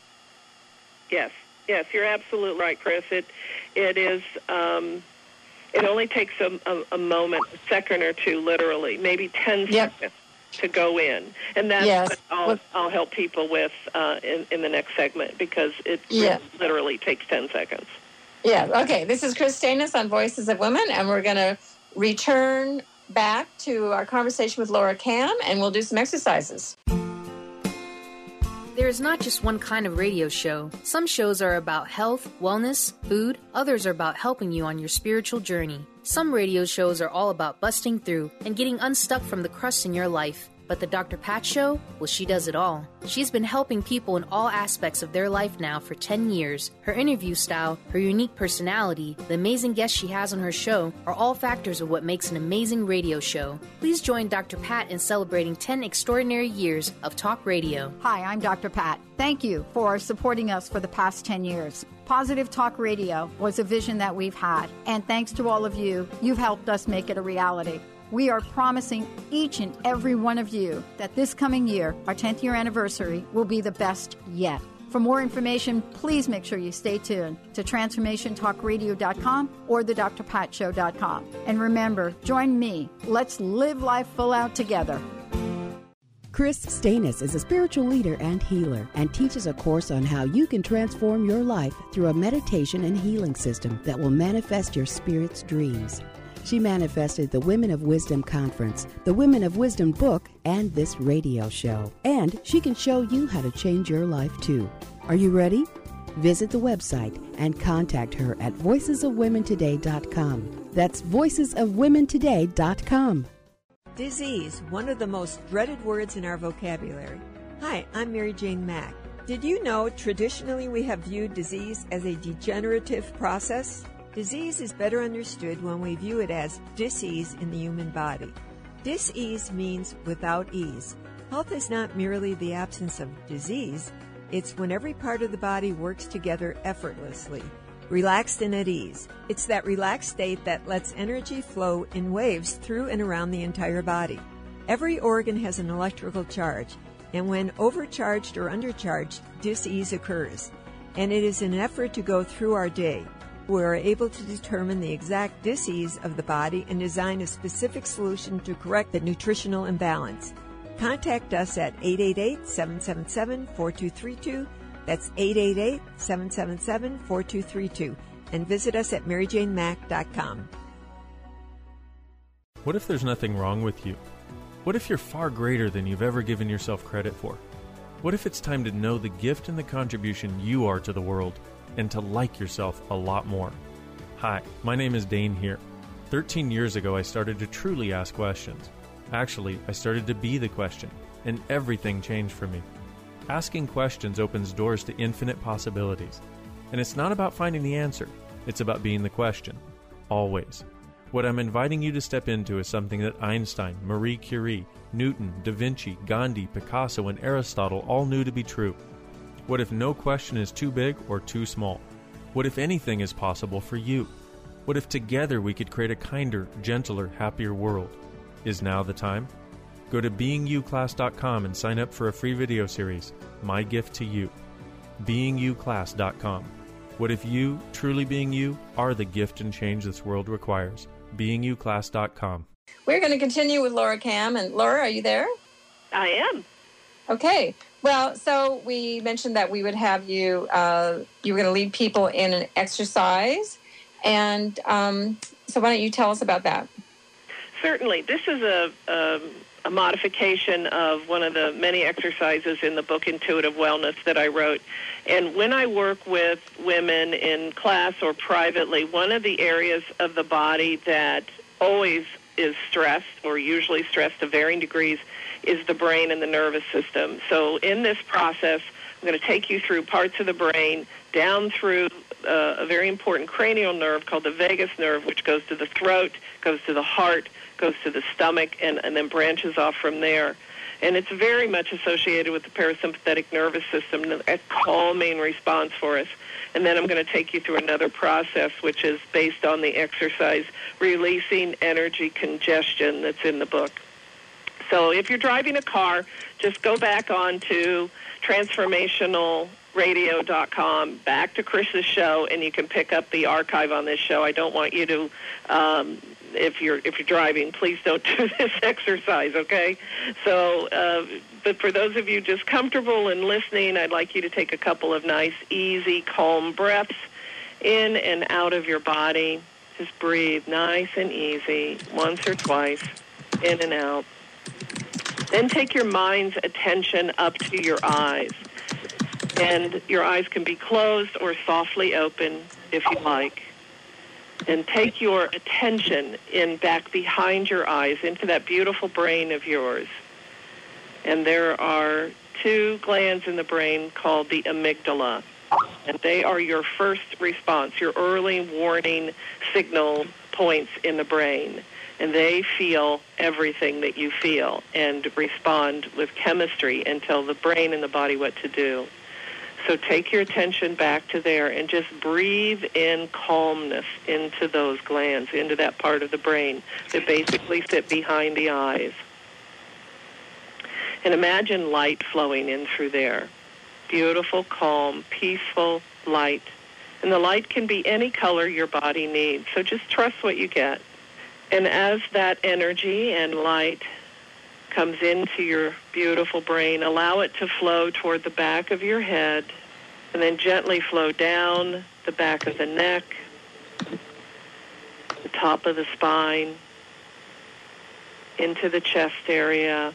Yes. Yes, you're absolutely right, Chris. It, it is, um, it only takes a, a, a moment, a second or two, literally, maybe ten yep. seconds to go in. And that's yes. what I'll, well, I'll help people with uh, in, in the next segment, because it yeah. literally takes ten seconds. Yeah, okay. This is Chris Stanis on Voices of Women, and we're going to return back to our conversation with Laura Cam, and we'll do some exercises. There is not just one kind of radio show. Some shows are about health, wellness, food. Others are about helping you on your spiritual journey. Some radio shows are all about busting through and getting unstuck from the crust in your life. But the Doctor Pat Show? Well, she does it all. She's been helping people in all aspects of their life now for ten years. Her interview style, her unique personality, the amazing guests she has on her show are all factors of what makes an amazing radio show. Please join Doctor Pat in celebrating ten extraordinary years of talk radio. Hi, I'm Doctor Pat. Thank you for supporting us for the past ten years. Positive Talk Radio was a vision that we've had, and thanks to all of you, you've helped us make it a reality. We are promising each and every one of you that this coming year, our tenth year anniversary, will be the best yet. For more information, please make sure you stay tuned to transformation talk radio dot com or the dr pat show dot com. And remember, join me. Let's live life full out together. Chris Stanis is a spiritual leader and healer and teaches a course on how you can transform your life through a meditation and healing system that will manifest your spirit's dreams. She manifested the Women of Wisdom Conference, the Women of Wisdom book, and this radio show. And she can show you how to change your life too. Are you ready? Visit the website and contact her at voices of women today dot com. That's voices of women today dot com. Disease, one of the most dreaded words in our vocabulary. Hi, I'm Mary Jane Mack. Did you know traditionally we have viewed disease as a degenerative process? Disease is better understood when we view it as dis-ease in the human body. Dis-ease means without ease. Health is not merely the absence of disease, it's when every part of the body works together effortlessly, relaxed and at ease. It's that relaxed state that lets energy flow in waves through and around the entire body. Every organ has an electrical charge, and when overcharged or undercharged, dis-ease occurs. And it is an effort to go through our day. We are able to determine the exact dis-ease of the body and design a specific solution to correct the nutritional imbalance. Contact us at eight eight eight, seven seven seven, four two three two. That's eight eight eight, seven seven seven, four two three two. And visit us at mary jane mack dot com. What if there's nothing wrong with you? What if you're far greater than you've ever given yourself credit for? What if it's time to know the gift and the contribution you are to the world and to like yourself a lot more? Hi, my name is Dane here. thirteen years ago, I started to truly ask questions. Actually, I started to be the question, and everything changed for me. Asking questions opens doors to infinite possibilities. And it's not about finding the answer, it's about being the question. Always. What I'm inviting you to step into is something that Einstein, Marie Curie, Newton, Da Vinci, Gandhi, Picasso, and Aristotle all knew to be true. What if no question is too big or too small? What if anything is possible for you? What if together we could create a kinder, gentler, happier world? Is now the time? Go to being you class dot com and sign up for a free video series, My Gift to You. being you class dot com. What if you, truly being you, are the gift and change this world requires? being you class dot com. We're going to continue with Laura Cam. And Laura, are you there? I am. Okay. Well, so we mentioned that we would have you, uh, you were going to lead people in an exercise. And um, so why don't you tell us about that? Certainly. This is a, a, a modification of one of the many exercises in the book Intuitive Wellness that I wrote. And when I work with women in class or privately, one of the areas of the body that always is stressed, or usually stressed to varying degrees, is the brain and the nervous system. So in this process, I'm going to take you through parts of the brain, down through uh, a very important cranial nerve called the vagus nerve, which goes to the throat, goes to the heart, goes to the stomach, and, and then branches off from there. And it's very much associated with the parasympathetic nervous system, a calming response for us. And then I'm going to take you through another process, which is based on the exercise, releasing energy congestion that's in the book. So if you're driving a car, just go back on to transformational radio dot com, back to Chris's show, and you can pick up the archive on this show. I don't want you to, um, if you're if you're driving, please don't do this exercise, okay? So, uh, but for those of you just comfortable in listening, I'd like you to take a couple of nice, easy, calm breaths in and out of your body. Just breathe nice and easy, once or twice, in and out. Then take your mind's attention up to your eyes. And your eyes can be closed or softly open if you like. And take your attention in back behind your eyes into that beautiful brain of yours. And there are two glands in the brain called the amygdala. And they are your first response, your early warning signal points in the brain. And they feel everything that you feel and respond with chemistry and tell the brain and the body what to do. So take your attention back to there and just breathe in calmness into those glands, into that part of the brain that basically sit behind the eyes. And imagine light flowing in through there. Beautiful, calm, peaceful light. And the light can be any color your body needs. So just trust what you get. And as that energy and light comes into your beautiful brain, allow it to flow toward the back of your head and then gently flow down the back of the neck, the top of the spine, into the chest area,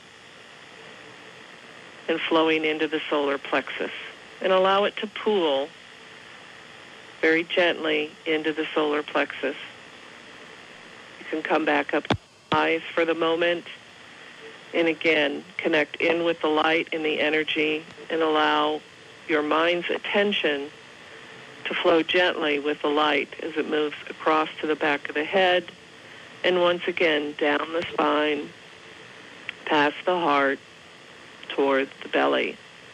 and flowing into the solar plexus. And allow it to pool very gently into the solar plexus. You can come back up to the eyes for the moment. And again, connect in with the light and the energy and allow your mind's attention to flow gently with the light as it moves across to the back of the head and once again down the spine, past the heart, toward the belly.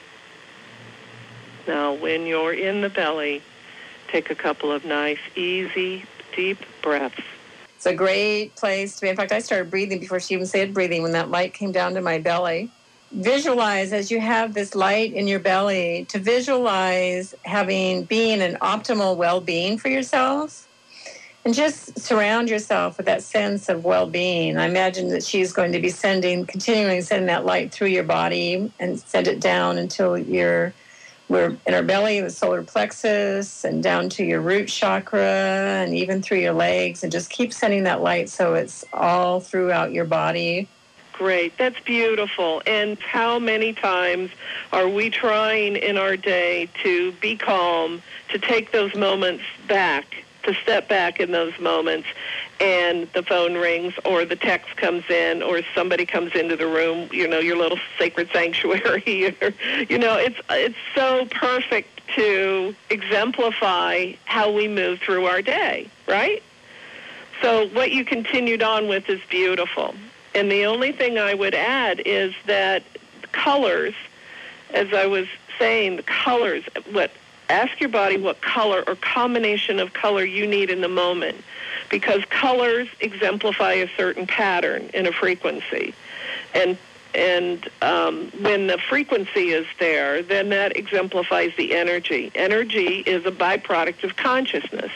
Now, when you're in the belly, take a couple of nice, easy, deep breaths. It's a great place to be. In fact, I started breathing before she even said breathing when that light came down to my belly. Visualize as you have this light in your belly to visualize having, being an optimal well-being for yourselves. And just surround yourself with that sense of well-being. I imagine that she's going to be sending, continuing sending that light through your body and send it down until you're, we're in our belly, the solar plexus, and down to your root chakra, and even through your legs, and just keep sending that light so it's all throughout your body. Great. That's beautiful. And how many times are we trying in our day to be calm, to take those moments back, to step back in those moments, and the phone rings or the text comes in or somebody comes into the room, you know, your little sacred sanctuary. Or, you know, it's it's so perfect to exemplify how we move through our day, right? So what you continued on with is beautiful. And the only thing I would add is that colors, as I was saying, the colors, what ask your body what color or combination of color you need in the moment, because colors exemplify a certain pattern in a frequency. And and um, when the frequency is there, then that exemplifies the energy. Energy is a byproduct of consciousness.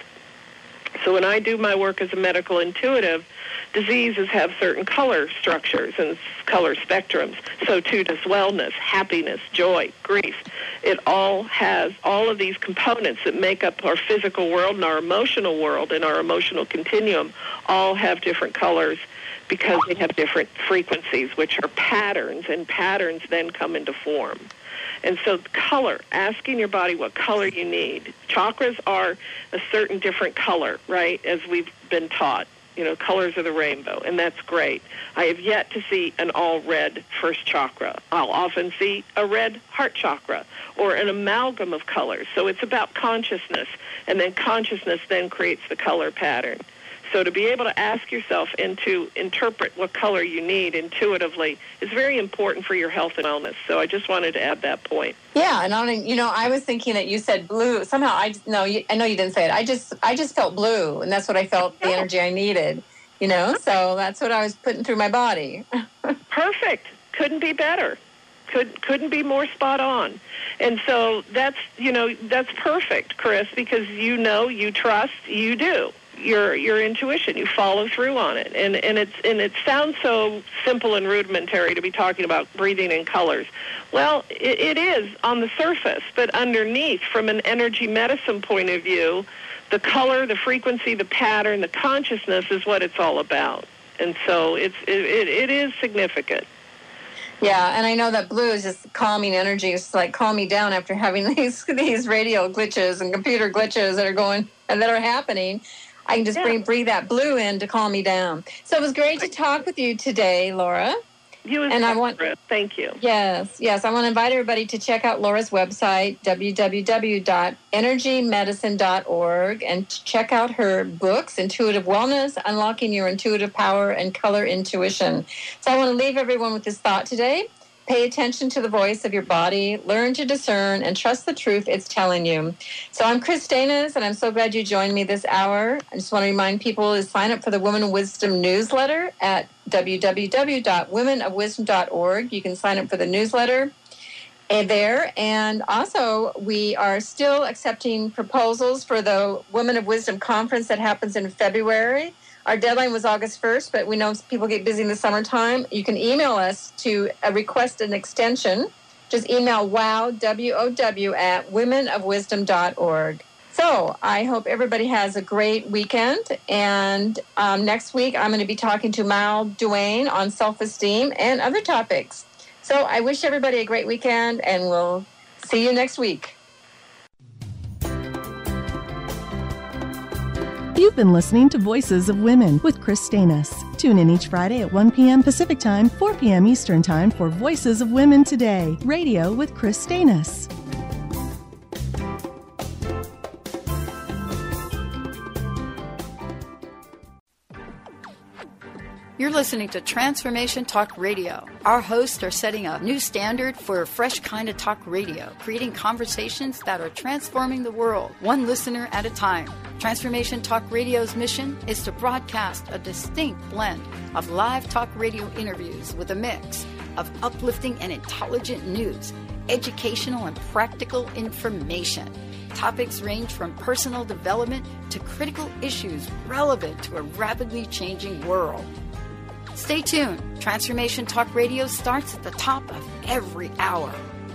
So when I do my work as a medical intuitive, diseases have certain color structures and color spectrums. So too does wellness, happiness, joy, grief. It all has all of these components that make up our physical world and our emotional world and our emotional continuum all have different colors because they have different frequencies, which are patterns, and patterns then come into form. And so color, asking your body what color you need. Chakras are a certain different color, right, as we've been taught. You know, colors of the rainbow, and that's great. I have yet to see an all-red first chakra. I'll often see a red heart chakra or an amalgam of colors. So it's about consciousness, and then consciousness then creates the color pattern. So to be able to ask yourself and to interpret what color you need intuitively is very important for your health and wellness. So I just wanted to add that point. Yeah, and on, you know, I was thinking that you said blue. Somehow, I no, you, I know you didn't say it. I just, I just felt blue, and that's what I felt the energy I needed. You know, so that's what I was putting through my body. Perfect. Couldn't be better. Could couldn't be more spot on. And so that's, you know, that's perfect, Chris, because you know, you trust, you do. Your your intuition, you follow through on it, and and it's and it sounds so simple and rudimentary to be talking about breathing in colors. Well, it, it is on the surface, but underneath, from an energy medicine point of view, the color, the frequency, the pattern, the consciousness is what it's all about, and so it's it, it, it is significant. Yeah, and I know that blue is just calming energy. It's like calm me down after having these these radio glitches and computer glitches that are going and that are happening. I can just yeah. bring, breathe that blue in to calm me down. So it was great to talk with you today, Laura. You as and well, I want, Chris. Thank you. Yes, yes. I want to invite everybody to check out Laura's website, w w w dot energy medicine dot org, and check out her books, Intuitive Wellness, Unlocking Your Intuitive Power, and Color Intuition. So I want to leave everyone with this thought today. Pay attention to the voice of your body, learn to discern, and trust the truth it's telling you. So I'm Chris Stanis, and I'm so glad you joined me this hour. I just want to remind people to sign up for the Women of Wisdom newsletter at w w w dot women of wisdom dot org. You can sign up for the newsletter there. And also, we are still accepting proposals for the Women of Wisdom conference that happens in February. Our deadline was August first, but we know people get busy in the summertime. You can email us to uh, request an extension. Just email wow, W O W, at women of wisdom dot org. So I hope everybody has a great weekend. And um, next week, I'm going to be talking to Mal Duane on self-esteem and other topics. So I wish everybody a great weekend, and we'll see you next week. You've been listening to Voices of Women with Chris Stanis. Tune in each Friday at one p.m. Pacific Time, four p.m. Eastern Time for Voices of Women Today, radio with Chris Stanis. You're listening to Transformation Talk Radio. Our hosts are setting a new standard for a fresh kind of talk radio, creating conversations that are transforming the world, one listener at a time. Transformation Talk Radio's mission is to broadcast a distinct blend of live talk radio interviews with a mix of uplifting and intelligent news, educational and practical information. Topics range from personal development to critical issues relevant to a rapidly changing world. Stay tuned. Transformation Talk Radio starts at the top of every hour.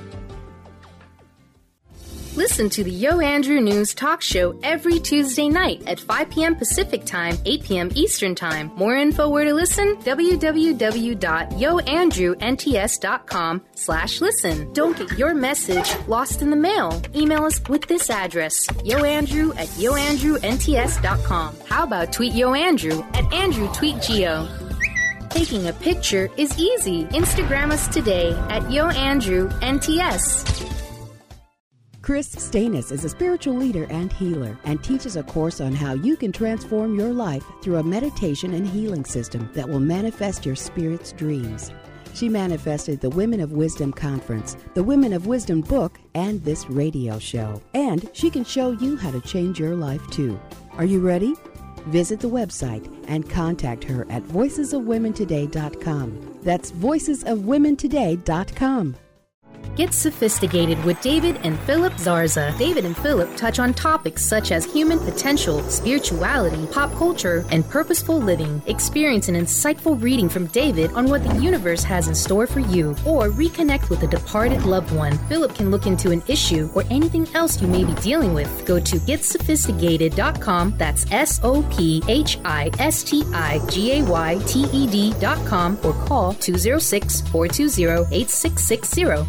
Listen to the Yo Andrew News Talk Show every Tuesday night at five p.m. Pacific Time, eight p.m. Eastern Time. More info where to listen, w w w dot yo andrew n t s dot com slash listen. Don't get your message lost in the mail. Email us with this address, yoandrew at yo andrew n t s dot com. How about tweet Yo Andrew at Andrew Tweet Geo? Taking a picture is easy. Instagram us today at Yo Andrew N T S. Chris Stanis is a spiritual leader and healer and teaches a course on how you can transform your life through a meditation and healing system that will manifest your spirit's dreams. She manifested the Women of Wisdom Conference, the Women of Wisdom book, and this radio show. And she can show you how to change your life too. Are you ready? Visit the website and contact her at voices of women today dot com. That's voices of women today dot com. Get sophisticated with David and Philip Zarza. David and Philip touch on topics such as human potential, spirituality, pop culture, and purposeful living. Experience an insightful reading from David on what the universe has in store for you, or reconnect with a departed loved one. Philip can look into an issue or anything else you may be dealing with. Go to get sophisticated dot com. That's S O P H I S T I G A Y T E D dot com, or call two oh six, four two zero, eight six six zero.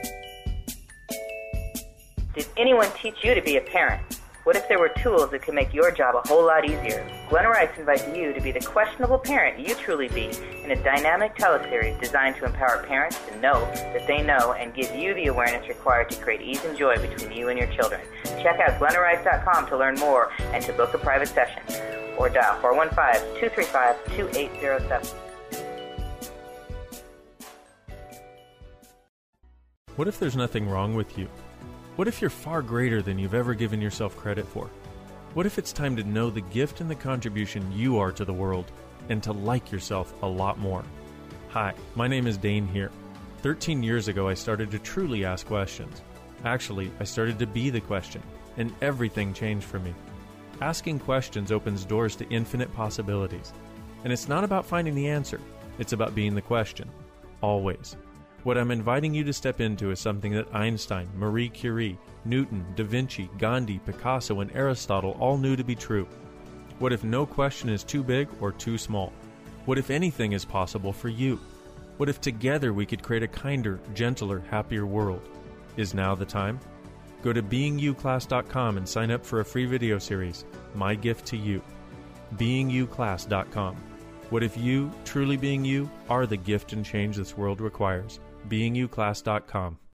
Did anyone teach you to be a parent? What if there were tools that could make your job a whole lot easier? Glenna Rice invites you to be the questionable parent you truly be in a dynamic teleseries designed to empower parents to know that they know and give you the awareness required to create ease and joy between you and your children. Check out glenna rice dot com to learn more and to book a private session. Or dial four one five, two three five, two eight zero seven. What if there's nothing wrong with you? What if you're far greater than you've ever given yourself credit for? What if it's time to know the gift and the contribution you are to the world and to like yourself a lot more? Hi, my name is Dane here. thirteen years ago, I started to truly ask questions. Actually, I started to be the question, and everything changed for me. Asking questions opens doors to infinite possibilities. And it's not about finding the answer. It's about being the question. Always. What I'm inviting you to step into is something that Einstein, Marie Curie, Newton, Da Vinci, Gandhi, Picasso, and Aristotle all knew to be true. What if no question is too big or too small? What if anything is possible for you? What if together we could create a kinder, gentler, happier world? Is now the time? Go to being you class dot com and sign up for a free video series, My Gift to You. being you class dot com. What if you, truly being you, are the gift and change this world requires? being you class dot com.